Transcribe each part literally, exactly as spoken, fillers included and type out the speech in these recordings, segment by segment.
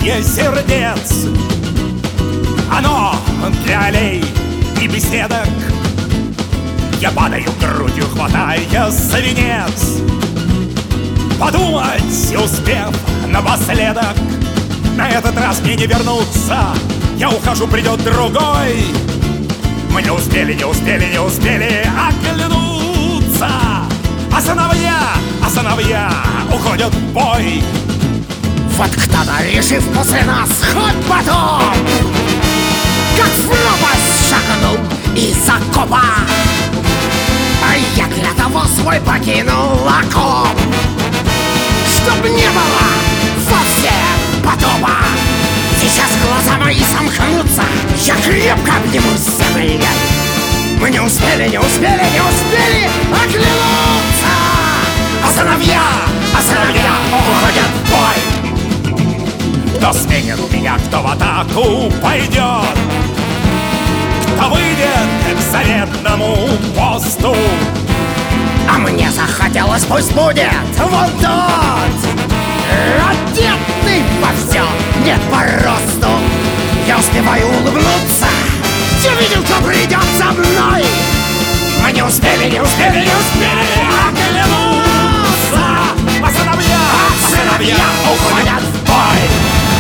битье сердец. Оно для аллей и беседок. Я падаю грудью, хватая за венец. Подумать, успев напоследок, на этот раз мне не вернуться. Я ухожу, придет другой. Мы не успели, не успели, не успели оглянуться. А сыновья, а сыновья уходят в бой. Вот кто-то, решив после нас хоть потом, как в пропасть шагнул из окопа. А я для того свой покинул окоп, чтоб не было вовсе потопа. Сейчас глаза мои сомкнутся, я крепко обнимусь с землей. Мы не успели, не успели, не успели оглянуться. А сыновья, а сыновья уходят в бой. Кто сменит меня, кто в атаку пойдет, кто выйдет к заветному посту. А мне захотелось, пусть будет вот тот, одетый во все, нет по росту. Я успеваю улыбнуться, я видел, кто придет за мной. Мы не успели, не успели, не успели оглянуться. А сыновья, а сыновья уходят в бой.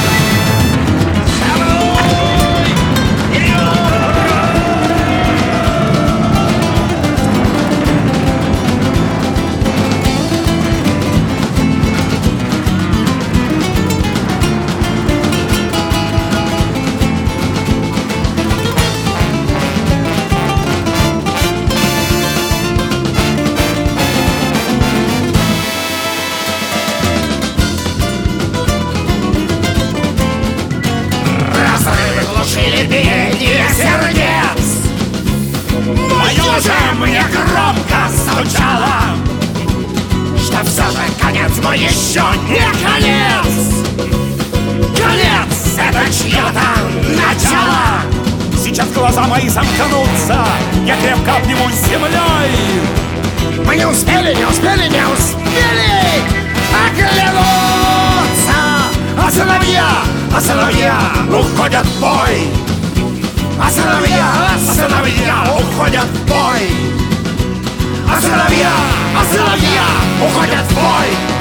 биение сердец. Мое же мне громко стучало, что все же конец мой еще не конец. Конец — это чье-то начало. Сейчас глаза мои сомкнутся, я крепко обнимусь с землей. Мы не успели, не успели, не успели оглянуться. А сыновья, а сыновья уходят в бой. А сыновья, а сыновья уходят в бой. А сыновья, а сыновья уходят в бой.